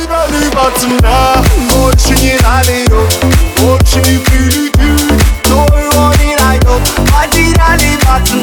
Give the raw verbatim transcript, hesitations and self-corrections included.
Раны батна, больше не налет, больше не прилетит, кто его не найдет. Потеряли батна.